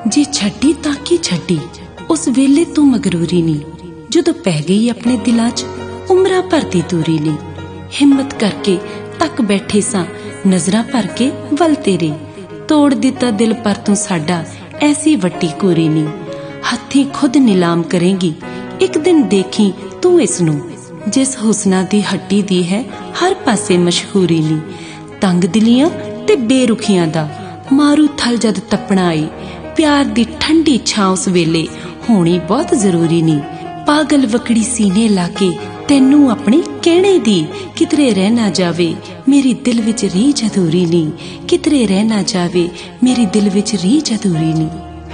जे छड्डी तां की छड्डी उस वेले तू मगरूरी नी, जदों पै गई अपने दिलां च उमरां भर दी दूरी नी। हिम्मत करके तक बैठे सां नजरां भर के वल तेरे, तोड़ दिता दिल पर तू साडा ऐसी वट्टी कोरी नी। हत्थी खुद नीलाम करेंगी एक दिन देखी तू इसनू, जिस हुसना दी हट्टी दी है हर पासे मशहूरी नी। तंग दिलियां ते बेरुखियां दा मारू थल जद तपना आई, प्यार दी ठंडी छां उस वेले होनी बहुत जरूरी नी। पागल वकड़ी सीने लाके तैनू अपने कहने दी, कितरे रह ना जावे मेरी दिल विच रीझ अधूरी नी, कितरे रह ना जावे मेरी दिल विच रीझ अधूरी नी।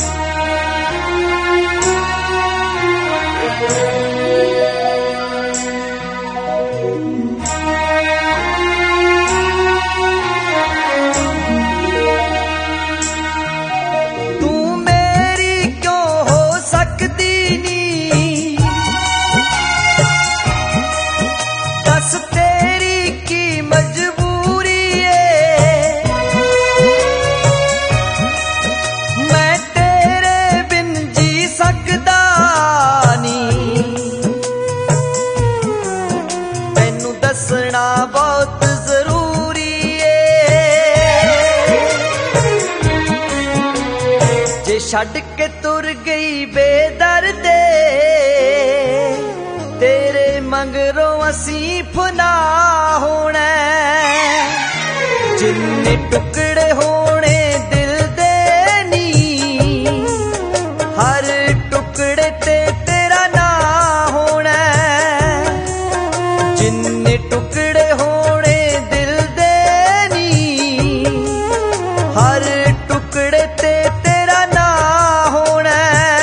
बहुत जरूरी जे छड्ड के तुर गई बेदर्दे, तेरे मंगरों असीं फना होना। जिन्ने टुकड़े होने दिल दे नी, हर टुकड़े ते तेरा ना होना। जिन्ने टुकड़े होने दिल दे नी, हर टुकड़े ते तेरा ना होना।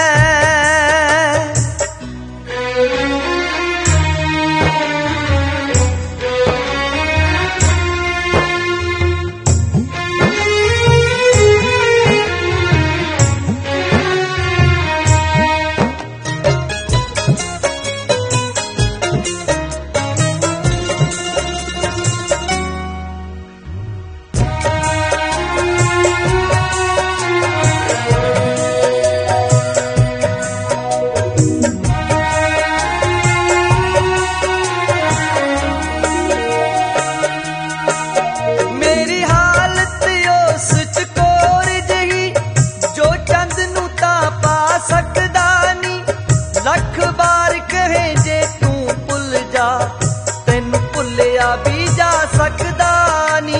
लख बार कहे जे तू भुल जा, तेनू भुलिया भी जा सकदा नी।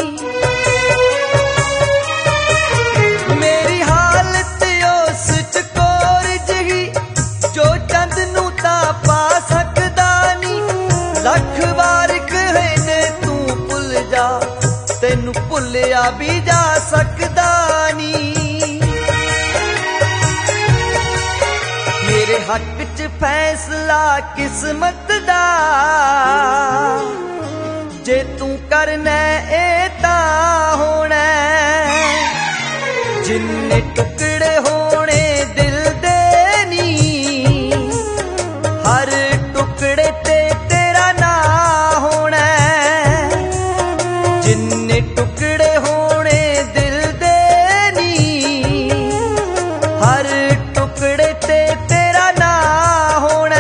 मेरी हालत उस चकोर जही जो चंद नू ता पा सकदा नी। लख बार कहे जे तू भुल जा, तेनू भुलिया भी जा सकदा नी। मेरे हक च फैसला किस्मत दा, जे तू करना ए तां होना। जिन्ने टुकड़े होने दिल दे नी, हर टुकड़े ते तेरा ना होना। जिन्ने टुकड़े होने दिल दे नी, हर टुकड़े ते तेरा ना होना।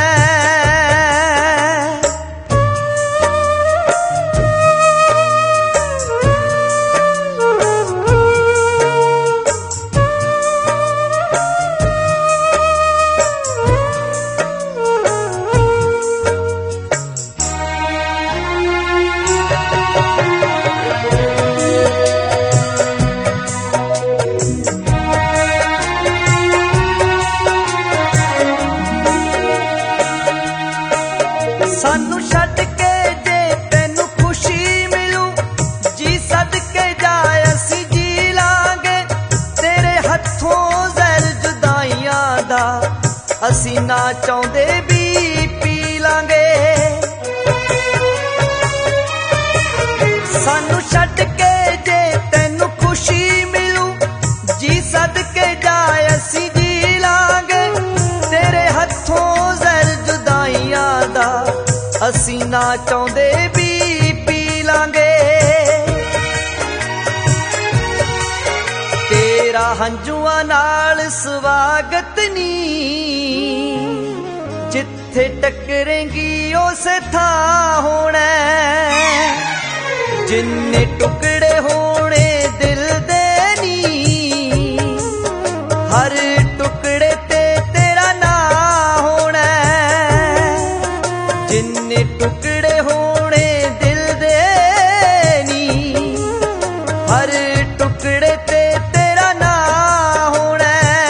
सानू छड्ड के जे तैनू खुशी मिलू, जी सदके जाए असी जी लांगे। तेरे हथों जहर जुदाइयां दा असी ना चाहुंदे भी पी लांगे। सानू छड्ड के जे तैनू खुशी मिलू, जी सदके जाए असी जी लांगे। तेरे हथों जहर जुदाइयां दा असी ना चाहुंदे भी पी लांगे। तेरा ਤੇਰਾ ਹੰਝੂਆਂ ਨਾਲ ਸਵਾਗਤ ਨੀ, ਜਿੱਥੇ ਟੱਕਰੇਂਗੀ ਉਸੇ ਥਾਂ ਹੋਣਾ। ਜਿੰਨੇ ਟੁਕੜੇ ਹੋਣੇ ਦਿਲ ਦੇ ਨੀ, ਹਰ ਟੁਕੜੇ ਤੇ ਤੇਰਾ ਨਾਂ ਹੋਣਾ। ਜਿੰਨੇ ਟੁਕੜੇ ਹੋਣੇ ਦਿਲ ਦੇ ਨੀ, ਹਰ ਟੁਕੜੇ ਤੇ ਤੇਰਾ ਨਾਂ ਹੋਣਾ।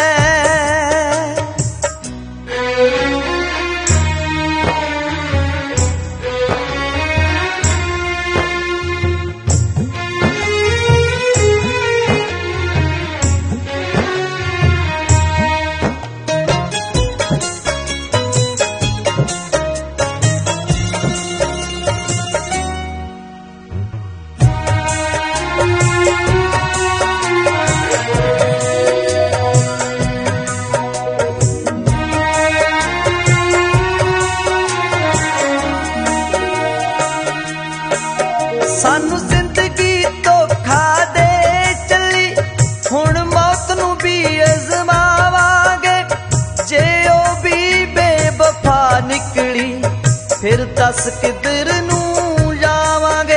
ਸਾਨੂੰ ਜ਼ਿੰਦਗੀ ਧੋਖਾ ਦੇ ਚੱਲੀ, ਹੁਣ ਮੌਤ ਨੂੰ ਵੀ ਅਜ਼ਮਾਵਾਂਗੇ। ਜੇ ਉਹ ਵੀ ਬੇਵਫਾ ਨਿਕਲੀ, ਫਿਰ ਦੱਸ ਕਿੱਧਰ ਨੂੰ ਜਾਵਾਂਗੇ।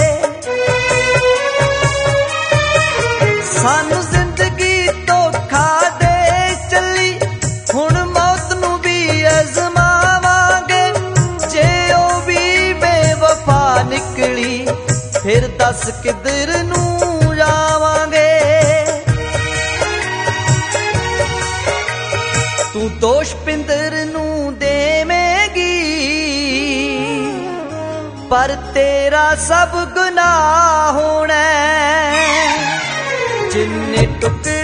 ਸਾਨੂੰ ਜ਼ਿੰਦਗੀ ਧੋਖਾ ਦੇ ਚੱਲੀ, ਹੁਣ ਮੌਤ ਨੂੰ ਵੀ ਅਜ਼ਮਾਵਾਂਗੇ। ਜੇ ਉਹ ਵੀ ਬੇਵਫਾ ਨਿਕਲੀ, ਫਿਰ ਦੱਸ ਕਿੱਧਰ ਨੂੰ ਜਾਵਾਂਗੇ। ਤੂੰ ਦੋਸ਼ ਪਿੰਦਰ ਨੂੰ ਦੇਵੇਂਗੀ, ਪਰ ਤੇਰਾ ਸਭ ਗੁਨਾਹ ਹੋਣਾ। ਜਿੰਨੇ ਟੁਕੜੇ